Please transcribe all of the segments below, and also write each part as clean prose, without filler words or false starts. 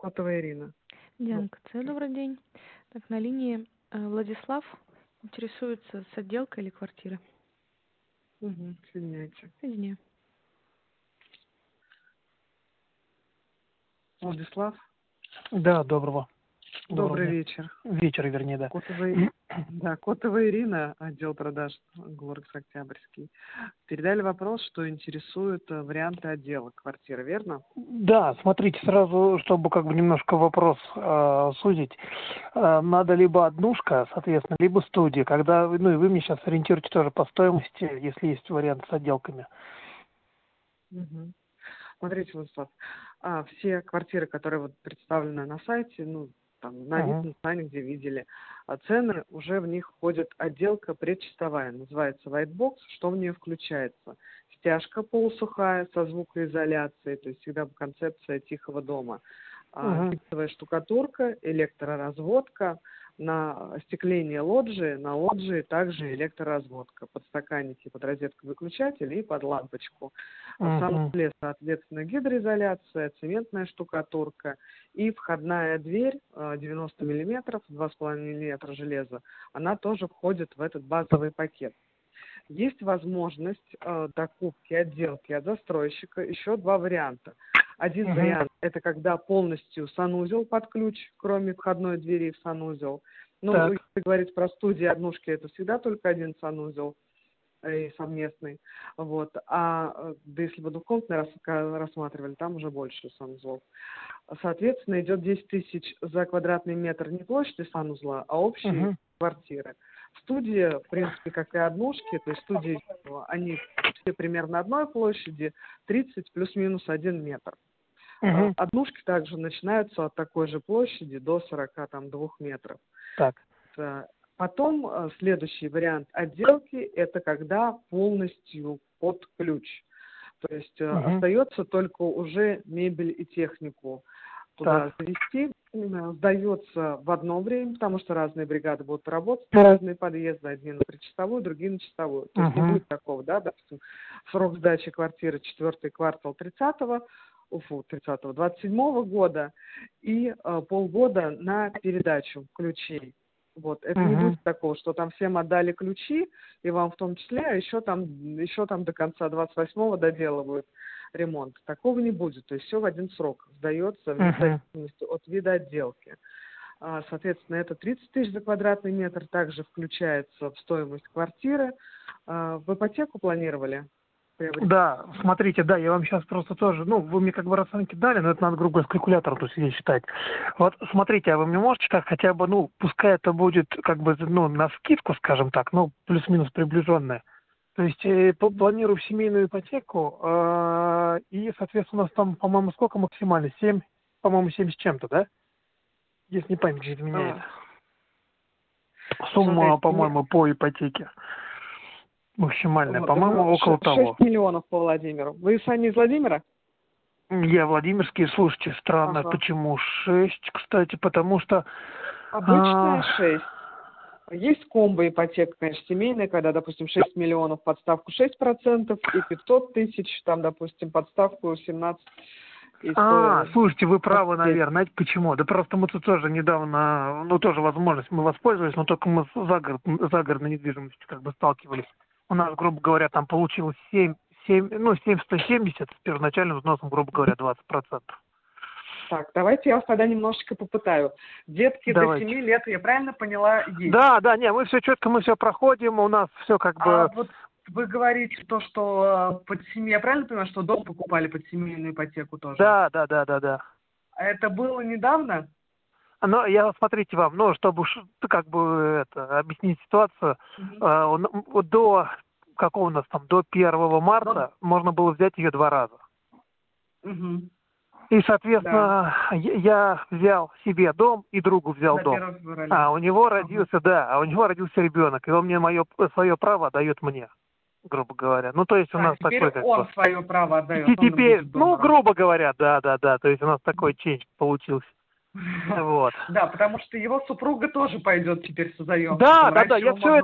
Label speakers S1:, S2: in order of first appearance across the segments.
S1: Котова Ирина.
S2: Дианка, добрый день. Так, на линии Владислав интересуется с отделкой или квартиры.
S1: Соединяйте.
S2: Соединяю.
S1: Владислав,
S3: Да, доброго
S1: добрый
S3: дня.
S1: вечер.
S3: Вечера, вернее, да.
S1: Котова Ирина, отдел продаж Глорекс Октябрьский. Передали вопрос, что интересуют варианты отделок квартиры, верно?
S3: Да, смотрите, сразу, чтобы как бы немножко вопрос сузить. Надо либо однушка, соответственно, либо студия. Когда, и вы мне сейчас ориентируете тоже по стоимости, если есть вариант с отделками.
S1: Смотрите, Владислав, все квартиры, которые вот представлены на сайте, там, на Авито, где видели, цены, уже в них входит отделка предчистовая, называется white box. Что в нее включается? Стяжка полусухая со звукоизоляцией, то есть всегда концепция тихого дома. Гипсовая штукатурка, электроразводка, на остекление лоджии, на лоджии также электроразводка, подстаканники под розетку выключателя и под лампочку. В санузле, соответственно, гидроизоляция, цементная штукатурка и входная дверь 90 мм, 2,5 мм железа, она тоже входит в этот базовый пакет. Есть возможность докупки, отделки от застройщика, еще два варианта. Один вариант – это когда полностью санузел под ключ, кроме входной двери в санузел. Если говорить про студии, однушки, это всегда только один санузел и совместный. Да если бы двухкомнатный рассматривали, там уже больше санузлов. Соответственно, идет 10 тысяч за квадратный метр не площади санузла, а общей квартиры. Студия, в принципе, как и однушки, то есть студии, они все примерно одной площади, 30 плюс-минус 1 метр. Однушки также начинаются от такой же площади до 42 метров. Потом следующий вариант отделки – это когда полностью под ключ. То есть остается только уже мебель и технику туда завести. Сдается в одно время, потому что разные бригады будут работать, разные подъезды, одни на предчистовую, другие на чистовую. То есть не будет такого, допустим, срок сдачи квартиры 4-й квартал 27-го года и полгода на передачу ключей. Это не будет такого, что там всем отдали ключи, и вам в том числе, а еще там до конца 28-го доделывают ремонт. Такого не будет. То есть все в один срок сдается в зависимости от вида отделки. Соответственно, это 30 тысяч за квадратный метр, также включается в стоимость квартиры. В ипотеку планировали?
S3: Да, смотрите, я вам сейчас просто тоже, вы мне как бы расценки дали, но это надо, грубо говоря, с калькулятором тут сидеть считать. Смотрите, а вы мне можете так хотя бы, пускай это будет как бы, на скидку, скажем так, плюс-минус приближенная. То есть планирую семейную ипотеку, и, соответственно, у нас там, по-моему, сколько максимально? 7 с чем-то, да? Если не память не изменяет. Сумма, по-моему, по ипотеке. Максимальная, по-моему, около того.
S1: 6 миллионов по Владимиру. Вы сами из Владимира?
S3: Я Владимирский, слушайте, странно, почему 6, кстати, потому что...
S1: Обычная 6. Есть комбо ипотека, конечно, семейная, когда, допустим, 6 миллионов подставку 6% и 500 тысяч, там, допустим, подставку 17.
S3: Слушайте, вы правы, наверное. Знаете почему? Да просто мы тут тоже недавно, тоже возможность мы воспользовались, но только мы с загородной недвижимостью как бы сталкивались. У нас, грубо говоря, там получилось 7,170 с первоначальным взносом, грубо говоря, 20%.
S1: Так, давайте я вас тогда немножечко попытаю. Детки до 7 лет, я правильно поняла, есть?
S3: Да, мы все четко, мы все проходим, у нас все как бы...
S1: Вы говорите то, что под семью, я правильно понимаю, что дом покупали под семейную ипотеку тоже?
S3: Да.
S1: А это было недавно?
S3: Смотрите вам, чтобы как бы объяснить ситуацию, до какого у нас там, до 1 марта можно было взять ее 2 раза. И, соответственно, я взял себе дом и другу взял дом. А у него родился ребенок, и он мне свое право дает мне, грубо говоря. То есть у нас такой как
S1: он свое право отдает.
S3: И теперь, грубо говоря, да. То есть у нас такой чейндж получился.
S1: Да, потому что его супруга тоже пойдет теперь со заемщиком.
S3: Да,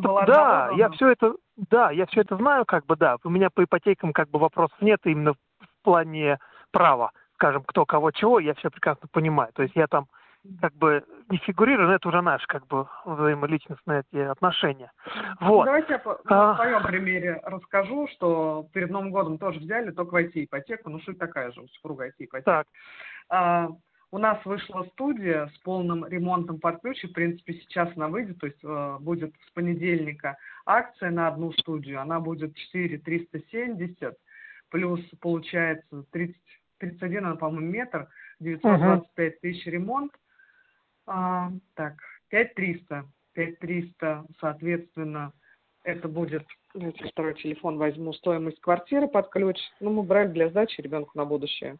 S3: я все это знаю, как бы, да. У меня по ипотекам как бы вопросов нет именно в плане права, скажем, кто кого чего, я все прекрасно понимаю. То есть я там как бы не фигурирую, но это уже наши как бы взаимоличностные эти отношения. Вот.
S1: Давайте я на своем примере расскажу, что перед Новым годом тоже взяли, только в IT-ипотеку, ну суть такая же, у супруга IT-ипотека. У нас вышла студия с полным ремонтом под ключ, и, в принципе, сейчас она выйдет, то есть будет с понедельника акция на одну студию, она будет 4 370, плюс получается 31, по-моему, метр, 925 тысяч ремонт, так, 5300, соответственно, это будет, второй телефон возьму, стоимость квартиры под ключ, ну, мы брали для сдачи ребенку на будущее.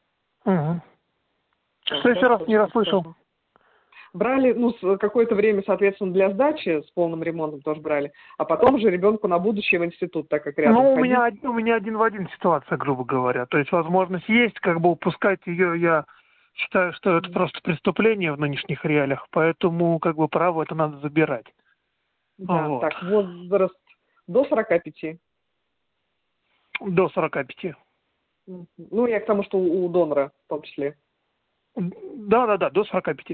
S3: Что еще раз не расслышал?
S1: Брали, ну, какое-то время, соответственно, для сдачи, с полным ремонтом тоже брали, а потом же ребенку на будущее в институт, так как рядом
S3: Ну,
S1: ходить.
S3: у меня один в один ситуация, грубо говоря. То есть возможность есть, как бы упускать ее, я считаю, что это просто преступление в нынешних реалиях, поэтому как бы право это надо забирать.
S1: Да,
S3: вот.
S1: Так, возраст до 45.
S3: До 45.
S1: Ну, я к тому, что у донора в том числе.
S3: Да, до 45.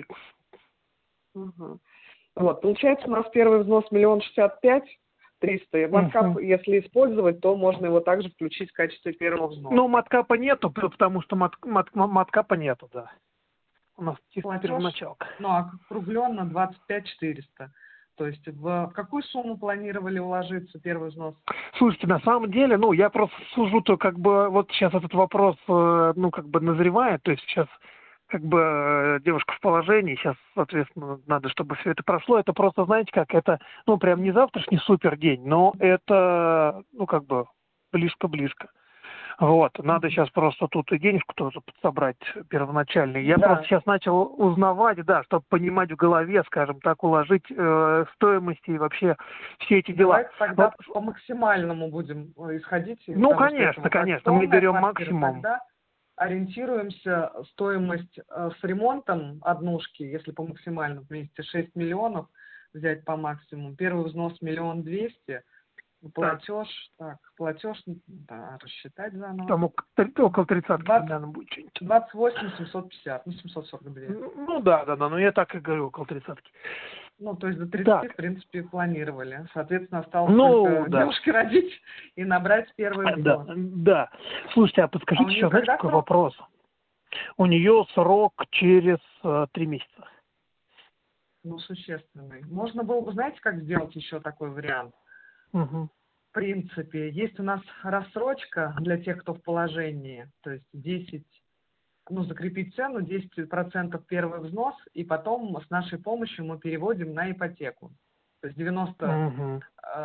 S1: Вот, получается, у нас первый взнос 1 065 300. Маткап, если использовать, то можно его также включить в качестве первого взноса.
S3: Ну, маткапа нету, потому что маткапа нету, да. У нас чисто первоначалка.
S1: Ну, округленно 25 400. То есть в какую сумму планировали уложиться первый взнос?
S3: Слушайте, на самом деле, ну, я просто сужу, то как бы вот сейчас этот вопрос, ну, как бы назревает, то есть сейчас как бы девушка в положении, сейчас, соответственно, надо, чтобы все это прошло. Это просто, знаете, как это, ну, прям не завтрашний супер день, но это, ну, как бы близко-близко. Вот, надо сейчас просто тут и денежку тоже подсобрать первоначально. Я просто сейчас начал узнавать, да, чтобы понимать в голове, скажем так, уложить стоимости и вообще все эти дела.
S1: Давайте тогда вот по максимальному будем исходить.
S3: Ну, конечно, мы берем максимум.
S1: Тогда ориентируемся, стоимость с ремонтом однушки, если по максимальному вместе 6 миллионов взять по максимуму. Первый взнос 1 200 000. Платеж, да, рассчитать заново.
S3: Там около 30 примерно будет что-нибудь.
S1: 28 750, 742.
S3: Ну да, но я так и говорю, около 30.
S1: Ну, то есть до 30, в принципе, планировали. Соответственно, осталось только девушке родить и набрать первый взнос.
S3: Да. Слушайте, а подскажите еще, знаете, какой вопрос? У нее срок через 3 месяца.
S1: Ну, существенный. Можно было бы, знаете, как сделать еще такой вариант? В принципе, есть у нас рассрочка для тех, кто в положении, то есть 10, ну, закрепить цену, 10% первый взнос, и потом с нашей помощью мы переводим на ипотеку. То есть 90%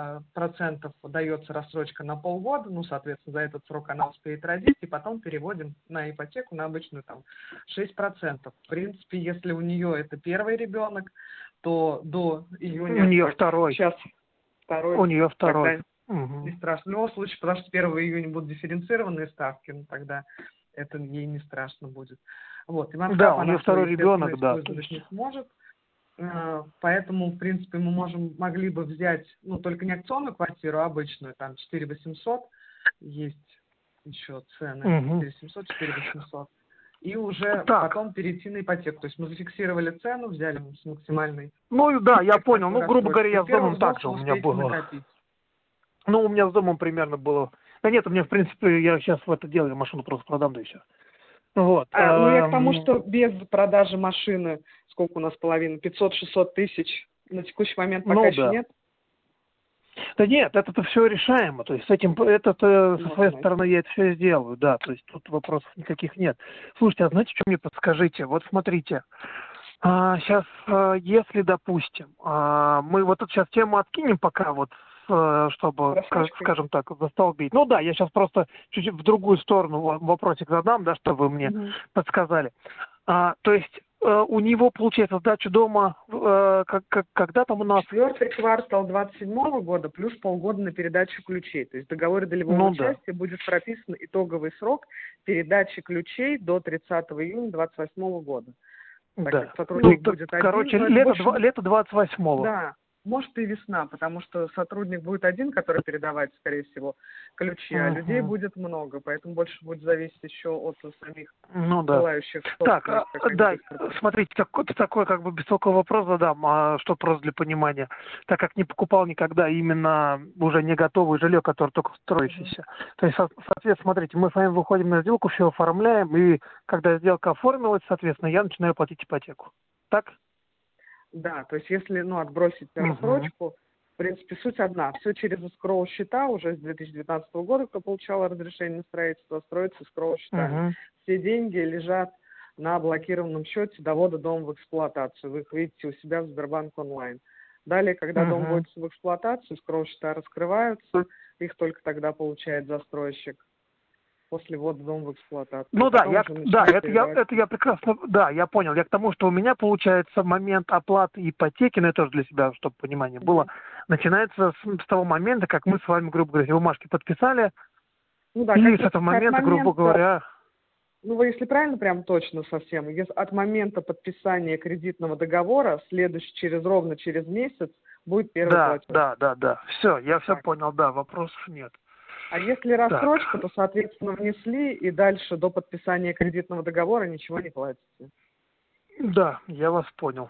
S1: дается рассрочка на полгода, ну, соответственно, за этот срок она успеет родить, и потом переводим на ипотеку на обычную там 6%. В принципе, если у нее это первый ребенок, то до июня...
S3: У нее второй.
S1: Сейчас второй.
S3: У нее второй.
S1: Не страшно. В любом случае, потому что 1 июня будут дифференцированные ставки, ну, тогда это ей не страшно будет. Вот. И
S3: да, у нее второй ребенок, да.
S1: Не сможет. Поэтому, в принципе, мы могли бы взять, ну, только не акционную квартиру, а обычную, там 4 800, есть еще цены, 4 700, 4 800, и уже потом перейти на ипотеку. То есть мы зафиксировали цену, взяли с максимальной.
S3: Ну да, я понял. Ну, грубо говоря, я с домом так же у меня было.
S1: Накопить.
S3: Ну, у меня с домом примерно было. Да нет, у меня, в принципе, я сейчас в это дело, я машину просто продам, да и все. Вот.
S1: Ну, я к тому, что без продажи машины, сколько у нас половина, 500-600 тысяч, на текущий момент пока еще нет?
S3: Да нет, это все решаемо. То есть с этим, со своей стороны я это все сделаю, да. То есть тут вопросов никаких нет. Слушайте, а знаете, что мне подскажите? Вот смотрите. Сейчас, если, допустим, мы вот эту сейчас тему откинем пока вот, чтобы, скажем так, застолбить. Ну да, я сейчас просто чуть-чуть в другую сторону вопросик задам, да, чтобы вы мне подсказали. То есть у него, получается, сдача дома, когда там у нас?
S1: 4-й квартал 27-го года плюс полгода на передачу ключей. То есть в договоре долевого участия будет прописан итоговый срок передачи ключей до 30 июня 28 года.
S3: Да. Ну, будет короче, лето 28-го.
S1: Да. Может и весна, потому что сотрудник будет один, который передавать, скорее всего, ключи, а людей будет много, поэтому больше будет зависеть еще от самих
S3: Ну да.
S1: желающих
S3: Так,
S1: собственных, как они
S3: да,
S1: быстро.
S3: смотрите, такой как бы беспокойный вопрос задам, что просто для понимания. Так как не покупал никогда именно уже не готовое жилье, которое только строящееся. То есть, соответственно, смотрите, мы с вами выходим на сделку, все оформляем, и когда сделка оформилась, соответственно, я начинаю платить ипотеку. Так?
S1: Да, то есть если, отбросить рассрочку, в принципе, суть одна. Все через эскроу-счета уже с 2019 года, кто получал разрешение на строительство, строится эскроу-счетами. Все деньги лежат на блокированном счете до ввода дома в эксплуатацию. Вы их видите у себя в Сбербанк онлайн. Далее, когда дом вводится в эксплуатацию, эскроу-счета раскрываются, их только тогда получает застройщик после ввода дома в эксплуатацию.
S3: Ну да, это я прекрасно, да, я понял. Я к тому, что у меня получается момент оплаты ипотеки, но это тоже для себя, чтобы понимание было, начинается с того момента, как мы с вами, грубо говоря, бумажки подписали, и с этого момента, грубо говоря...
S1: Ну, вы если правильно, прям точно совсем, если от момента подписания кредитного договора, ровно через месяц будет первый платеж.
S3: Да. Все, я все понял, да, вопросов нет.
S1: А если рассрочка, то, соответственно, внесли, и дальше до подписания кредитного договора ничего не платите.
S3: Да, я вас понял.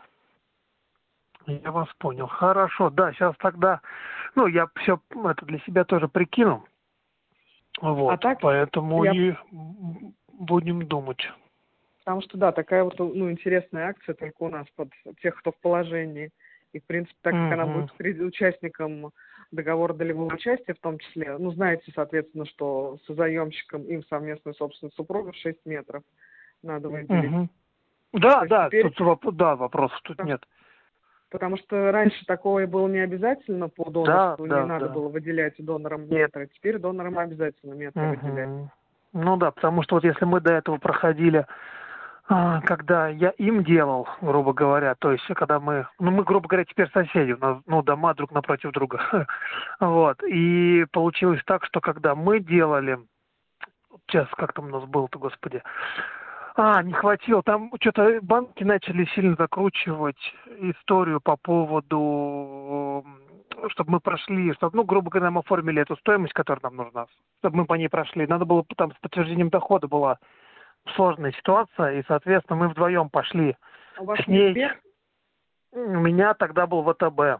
S3: Хорошо, да, сейчас тогда, я все это для себя тоже прикину. Вот, поэтому и будем думать.
S1: Потому что, да, такая вот, интересная акция только у нас под тех, кто в положении. И, в принципе, так как она будет участником договора долевого участия в том числе, знаете, соответственно, что с заемщиком им совместную собственность супругов 6 метров надо выделить.
S3: Да, теперь... вопросов тут нет.
S1: Потому что раньше такое было не обязательно по донорству, не надо было выделять донорам метры. Теперь донорам обязательно метры выделять.
S3: Ну да, потому что вот если мы до этого проходили, когда я им делал, грубо говоря, то есть когда мы, грубо говоря, теперь соседи, у нас, дома друг напротив друга, вот, и получилось так, что когда мы делали, сейчас как там у нас было-то, господи, не хватило, там что-то банки начали сильно закручивать историю по поводу, чтобы мы прошли, чтобы, грубо говоря, нам оформили эту стоимость, которая нам нужна, чтобы мы по ней прошли. Надо было, там с подтверждением дохода была сложная ситуация, и, соответственно, мы вдвоем пошли с ней. У меня тогда был ВТБ.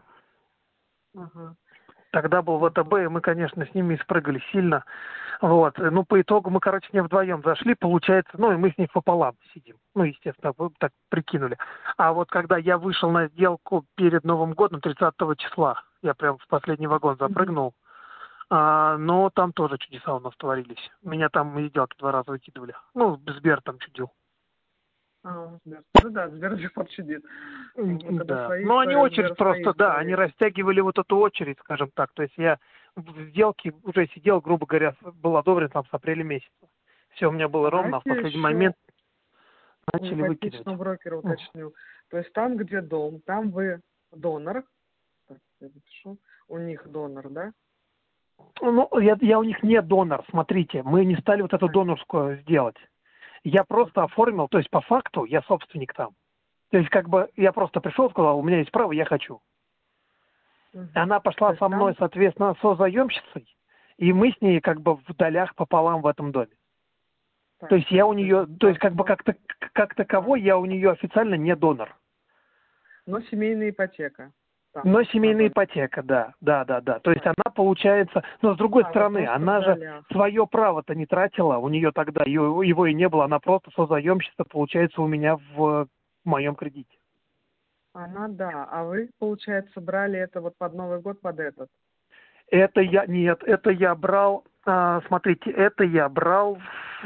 S3: Тогда был ВТБ, и мы, конечно, с ними спрыгали сильно. Вот. По итогу мы, не вдвоем зашли, получается, и мы с них пополам сидим. Естественно, вы так прикинули. А вот когда я вышел на сделку перед Новым годом, 30 числа, я прям в последний вагон запрыгнул, но там тоже чудеса у нас творились. Меня там и сделки 2 раза выкидывали. Сбер там чудил.
S1: Сбер. Да, Сбер до сих пор чудит.
S3: Да. Они очередь просто, да, они растягивали вот эту очередь, скажем так. То есть я в сделке уже сидел, грубо говоря, был одобрен там с апреля месяца. Все у меня было ровно, а в последний момент начали выкидывать.
S1: Брокера уточню. То есть там, где дом, там вы донор. Так, я запишу. У них донор, да?
S3: Я у них не донор, смотрите. Мы не стали вот эту донорскую сделать. Я просто оформил, то есть по факту я собственник там. То есть я просто пришел, сказал, у меня есть право, я хочу. Она пошла со мной, соответственно, созаемщицей, и мы с ней в долях пополам в этом доме. То есть я у нее, то есть как таковой я у нее официально не донор.
S1: Но семейная ипотека.
S3: Но семейная ипотека, да. То есть она получается, но с другой стороны, она же свое право-то не тратила, у нее тогда его и не было, она просто созаемщица, получается, у меня в моем кредите.
S1: Она, да. А вы, получается, брали это вот под Новый год, под этот?
S3: Это я брал, смотрите, это я брал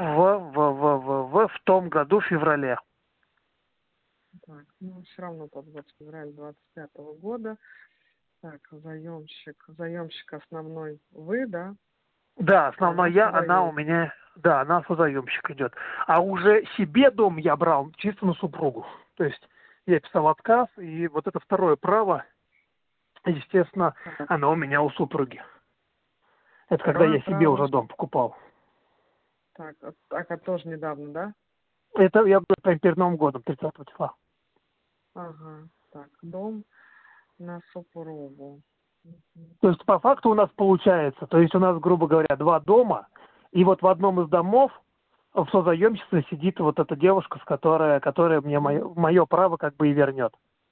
S3: в том году, в феврале.
S1: Так, все равно под февраль 25-го года. Так, заемщик основной вы, да?
S3: Да, основной я, она у меня, да, она созаемщик идет. А уже себе дом я брал чисто на супругу. То есть я писал отказ, и вот это второе право, естественно, оно у меня у супруги. Это когда я себе уже дом покупал.
S1: Так, это тоже недавно, да?
S3: Это я был прям перед Новым годом, 30 числа.
S1: Ага, так, дом. на супругу.
S3: То есть по факту у нас получается, то есть у нас, грубо говоря, 2 дома, и вот в одном из домов в созаемщице сидит вот эта девушка, которая мне мое право как бы и вернет.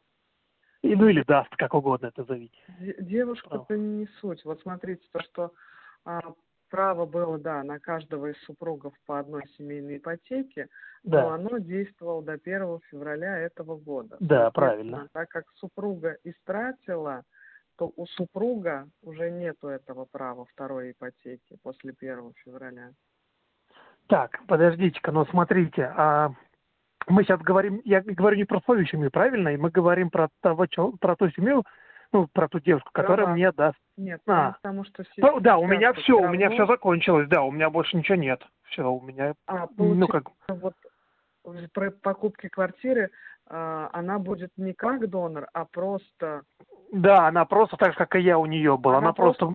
S3: Ну или даст, как угодно это зовите.
S1: Девушка-то не суть. Вот смотрите, то, что право было, да, на каждого из супругов по одной семейной ипотеке,
S3: Да.
S1: но оно действовало до 1 февраля этого года.
S3: Да, правильно.
S1: Так как супруга истратила, то у супруга уже нету этого права второй ипотеки после 1 февраля.
S3: Так, подождите-ка, ну смотрите, мы сейчас говорим, я говорю не про свою семью, правильно? И мы говорим про про ту семью, ну, про ту девушку, которая мне даст.
S1: Нет, потому что
S3: да, у меня все закончилось, да, у меня больше ничего нет. Все, у меня,
S1: ну как... Вот при покупке квартиры она будет не как донор, а просто...
S3: Да, она просто так же, как и я у нее была. Она просто...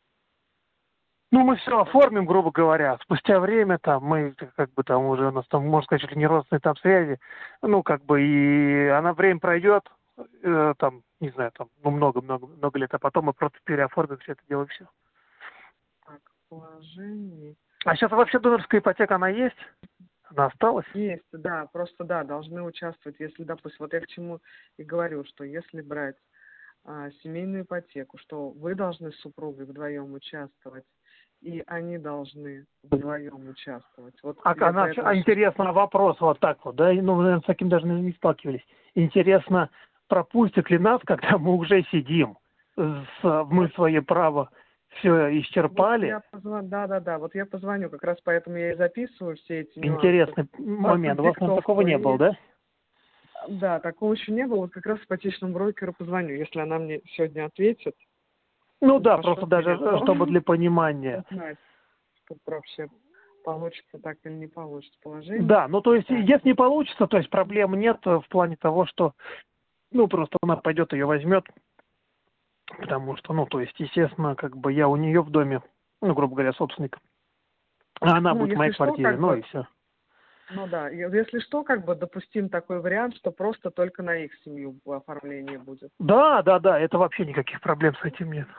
S3: Ну, мы все оформим, грубо говоря. Спустя время там мы как бы там уже у нас там, можно сказать, чуть ли не родственные там связи. Ну, как бы и она время пройдет, там, не знаю, там, ну, много лет, а потом мы просто переоформим все это дело и все.
S1: Так, положение.
S3: А сейчас вообще донорская ипотека, она есть? Она осталась?
S1: Есть, да, просто да, должны участвовать, если, допустим, вот я к чему и говорю, что если брать семейную ипотеку, что вы должны с супругой вдвоем участвовать, и они должны вдвоем участвовать. Вот
S3: интересно, вопрос вот так вот, да, ну, наверное, с таким даже не сталкивались. Интересно, пропустят ли нас, когда мы уже сидим, мы свое право все исчерпали?
S1: Вот да, вот я позвоню, как раз поэтому я и записываю все эти нюансы.
S3: Интересный момент, у вас такого не было, да?
S1: Да, такого еще не было, вот как раз ипотечному брокеру позвоню, если она мне сегодня ответит.
S3: Ну да, просто даже, чтобы для понимания.
S1: Знать, что вообще получится так или не получится положение.
S3: Да, ну то есть, если не получится, то есть проблем нет в плане того, что, ну просто она пойдет, ее возьмет, потому что, ну то есть, естественно, как бы я у нее в доме, ну, грубо говоря, собственник, а она будет в моей квартире, ну и все.
S1: Ну да, если что, как бы допустим такой вариант, что просто только на их семью оформление будет.
S3: Да, это вообще никаких проблем с этим нет.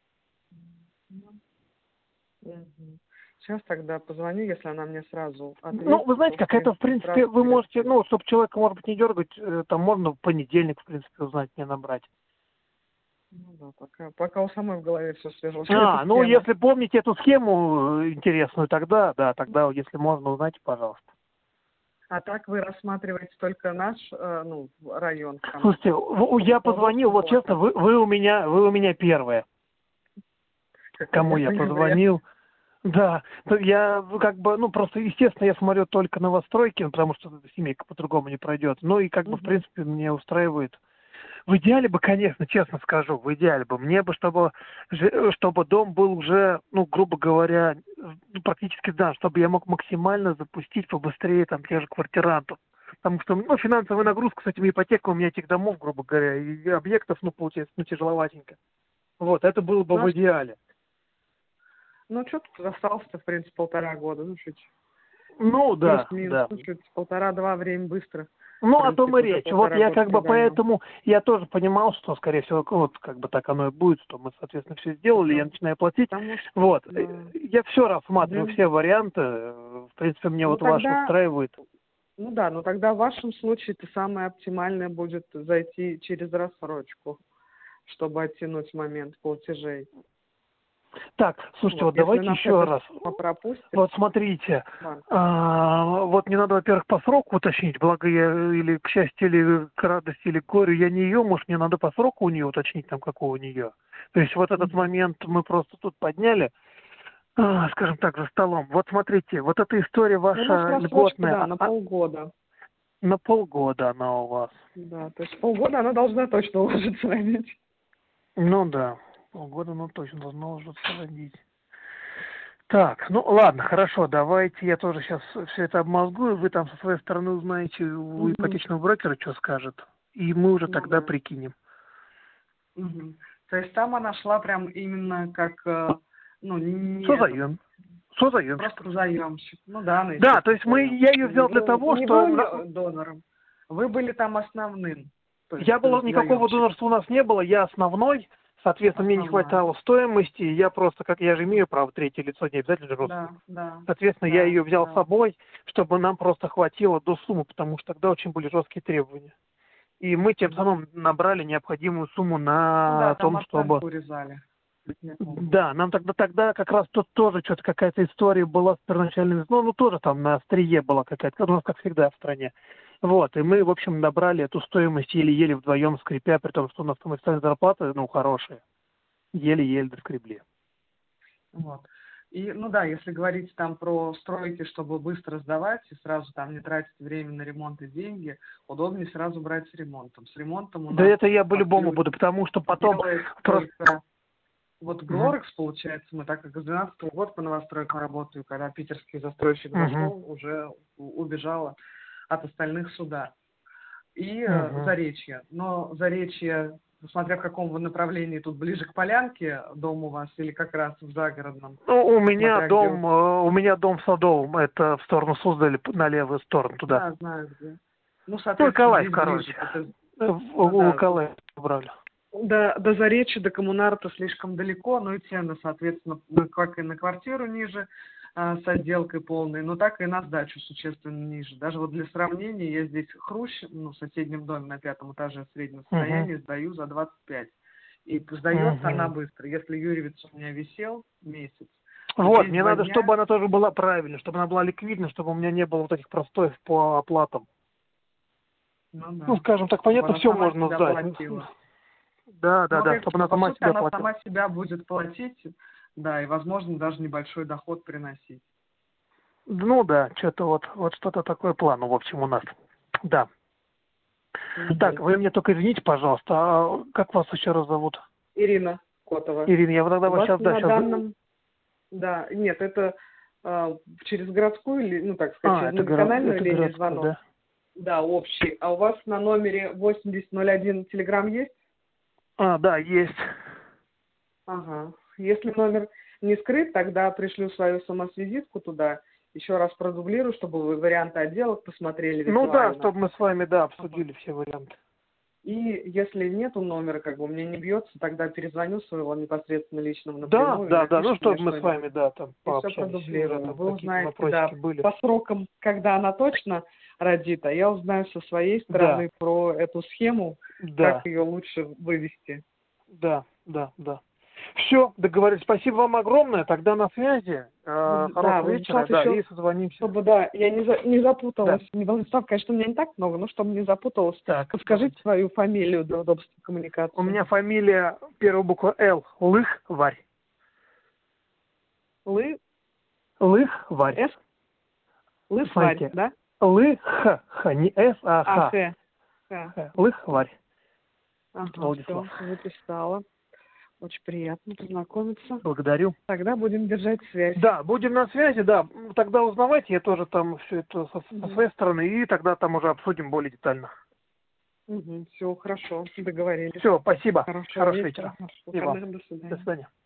S1: Сейчас тогда позвоню, если она мне сразу ответит.
S3: Ну, вы знаете, как это, в принципе, вы можете, ну, чтобы человека, может быть, не дергать, там можно в понедельник, в принципе, узнать, мне набрать.
S1: Ну да, пока у самой в голове все свежо.
S3: Ну, если помните эту схему интересную, тогда, да, тогда, если можно, узнайте, пожалуйста.
S1: А так вы рассматриваете только наш, район?
S3: Слушайте, я позвонил, вот честно, вы у меня первая. Кому я позвонил? Да, я как бы, ну, просто, естественно, я смотрю только новостройки, потому что семейка по-другому не пройдет. Ну, и как бы, в принципе, меня устраивает. В идеале бы, конечно, честно скажу, в идеале бы, мне бы, чтобы дом был уже, ну, грубо говоря, практически дан, чтобы я мог максимально запустить побыстрее там тех же квартирантов. Потому что, ну, финансовая нагрузка с этими ипотекой у меня этих домов, грубо говоря, и объектов, ну, получается, ну, тяжеловатенько. Вот, это было бы в идеале.
S1: Ну, что тут осталось-то, в принципе, 1,5 года, ну, чуть.
S3: Ну, да, да.
S1: Ну, чуть 1,5-2 время быстро.
S3: Ну, о том и речь. Вот я как бы поэтому, я тоже понимал, что, скорее всего, вот как бы так оно и будет, что мы, соответственно, все сделали, я начинаю платить. Вот. Да. Я все рассматриваю, все варианты. В принципе, мне вот ваш устраивает.
S1: Ну да, но тогда в вашем случае это самое оптимальное будет зайти через рассрочку, чтобы оттянуть момент платежей.
S3: Так, слушайте, вот давайте еще раз. Вот смотрите, вот мне надо, во-первых, по сроку уточнить, благо я или к счастью, или к радости, или к горю, я не ее, может, мне надо по сроку у нее уточнить, там, какого у нее. То есть вот этот момент мы просто тут подняли, скажем так, за столом. Вот смотрите, вот эта история ваша льготная.
S1: Да, на полгода.
S3: На полгода она у вас.
S1: Да, то есть полгода она должна точно уложиться родить.
S3: Ну да. Полгода, ну, точно должно уже родить. Так, ну, ладно, хорошо, давайте я тоже сейчас все это обмозгую, вы там со своей стороны узнаете у ипотечного брокера, что скажет, и мы уже тогда прикинем.
S1: То есть там она шла прям именно как, не...
S3: Созаемщик.
S1: Просто заемщик. Ну да,
S3: да, то есть я ее взял для того,
S1: что... Не вы донором, вы были там основным.
S3: Никакого донорства у нас не было, я основной, соответственно, мне не хватало стоимости, я же имею право третье лицо, не обязательно родственник. Соответственно, я ее взял с собой, чтобы нам просто хватило до суммы, потому что тогда очень были жесткие требования. И мы тем самым набрали необходимую сумму на том, чтобы...
S1: урезали.
S3: Да, нам тогда как раз тут тоже что-то какая-то история была с первоначальными, тоже там на острие была какая-то, у нас как всегда в стране. Вот, и мы, в общем, набрали эту стоимость еле-еле вдвоем скрипя, при том, что у нас там официальные зарплаты, хорошие. Еле-еле доскребли.
S1: Вот. И, если говорить там про стройки, чтобы быстро сдавать и сразу там не тратить время на ремонт и деньги, удобнее сразу брать с ремонтом. С ремонтом у нас...
S3: Да это я по-любому буду, потому что потом...
S1: Вот Глорекс, получается, мы так как с 12-го года по новостройкам работаю, когда питерский застройщик зашел, уже убежала от остальных сюда. И Заречье. Но Заречье, смотря в каком вы направлении, тут ближе к Полянке дом у вас или как раз в загородном?
S3: У меня дом в Садовом, это в сторону Суздаля, на левую сторону, туда.
S1: Да, знаю где. Соответственно,
S3: Николаев, короче. У Николаева брали.
S1: До Заречья, до Коммунарта слишком далеко, и цены, соответственно, как и на квартиру ниже, с отделкой полной, так и на сдачу существенно ниже. Даже вот для сравнения, я здесь Хрущ, в соседнем доме на 5-м этаже среднего состояния сдаю за 25. И сдается она быстро. Если Юрьевец у меня висел месяц.
S3: Вот, мне надо, чтобы она тоже была правильной, чтобы она была ликвидна, чтобы у меня не было вот этих простоев по оплатам. Скажем так, понятно, все можно сдать. Да, чтобы она сама себя платила.
S1: Сама себя будет платить, и, возможно, даже небольшой доход приносить.
S3: Что-то вот что-то такое план, в общем, у нас. Да. Так, вы мне только извините, пожалуйста, а как вас еще раз зовут?
S1: Ирина Котова.
S3: Ирина, я тогда вас сейчас...
S1: Да, нет, это через городскую, или, так сказать, через национальную линию звонок.
S3: Да?
S1: Да, общий. А у вас на номере 8001 телеграм есть?
S3: Да, есть.
S1: Ага. Если номер не скрыт, тогда пришлю свою самосвизитку туда. Еще раз продублирую, чтобы вы варианты отделок посмотрели визуально.
S3: Чтобы мы с вами, обсудили все варианты.
S1: И если нету номера, у меня не бьется, тогда перезвоню своего непосредственно личного напрямую.
S3: Да, чтобы мы с вами, там пообщались.
S1: Все продублирую. Вы узнаете,
S3: были.
S1: по срокам, когда она точно родит, а я узнаю со своей стороны про эту схему, как ее лучше вывести.
S3: Да. Все, договорились. Спасибо вам огромное. Тогда на связи. Хорошего вечера, и созвонимся.
S1: Чтобы, я не запуталась. Владислав, конечно, у меня не так много, но чтобы не запуталась. Подскажите свою фамилию для удобства коммуникации.
S3: У меня фамилия, первая буква Л. Лых-Варь. Лых-Варь.
S1: Лых-Варь, да?
S3: Лых-Х. Не С, а
S1: Х.
S3: Лых-Варь.
S1: Ага, все, записала. Очень приятно познакомиться.
S3: Благодарю.
S1: Тогда будем держать связь.
S3: Да, будем на связи, да. Тогда узнавайте, я тоже там все это со своей стороны, и тогда там уже обсудим более детально.
S1: Все, хорошо, договорились.
S3: Все, спасибо.
S1: Хорошего вечера.
S3: И вам. До свидания.